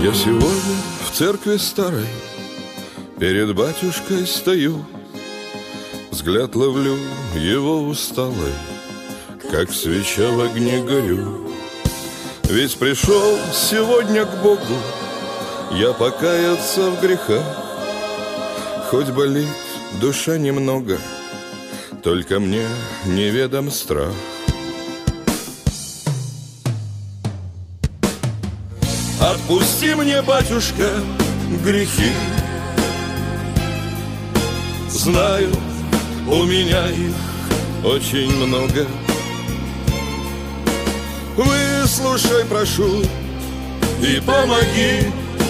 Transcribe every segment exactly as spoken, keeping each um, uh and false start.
Я сегодня в церкви старой перед батюшкой стою, взгляд ловлю его усталый, как свеча в огне горю. Ведь пришел сегодня к Богу я покаяться в грехах. Хоть болит душа немного, только мне неведом страх. Отпусти мне, батюшка, грехи. Знаю, у меня их очень много. Выслушай, прошу, и помоги.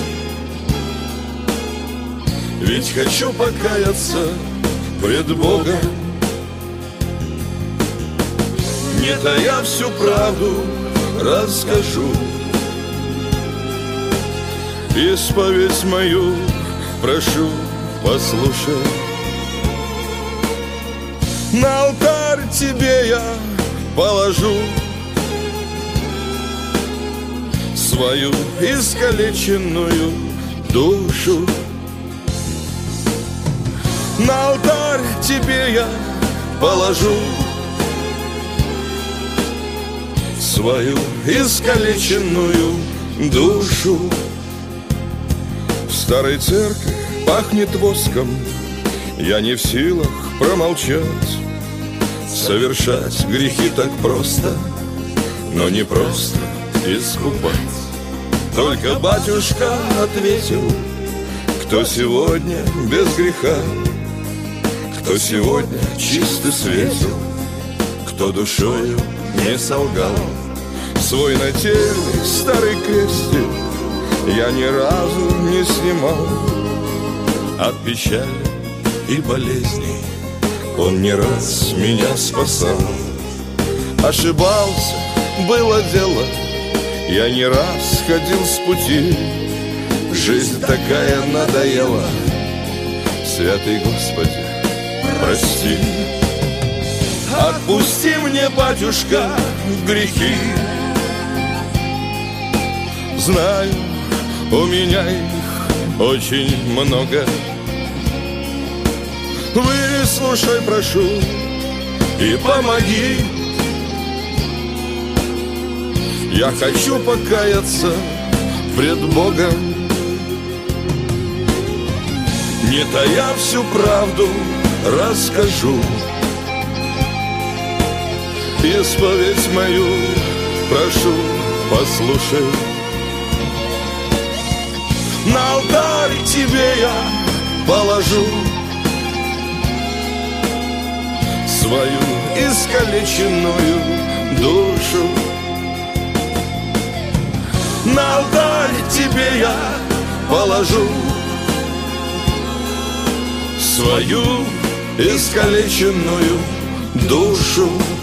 Ведь хочу покаяться пред Богом, не тая всю правду расскажу. Исповедь мою, прошу, послушай. На алтарь тебе я положу свою искалеченную душу. На алтарь тебе я положу свою искалеченную душу. В старой церкви пахнет воском, я не в силах промолчать. Совершать грехи так просто, но не просто искупать. Только батюшка ответил: кто сегодня без греха, кто сегодня чист и светил, кто душою не солгал. Свой нательный старый крестик я ни разу не снимал. От печали и болезней он не раз меня спасал. Ошибался, было дело, я не раз ходил с пути. Жизнь такая надоела, святый Господи, прости. Отпусти мне, батюшка, грехи. Знаю, у меня их очень много. Выслушай, прошу, и помоги. Я хочу покаяться пред Богом, не тая всю правду расскажу. Исповедь мою, прошу, послушай. На алтарь тебе я положу свою искалеченную душу. На алтарь тебе я положу свою искалеченную душу.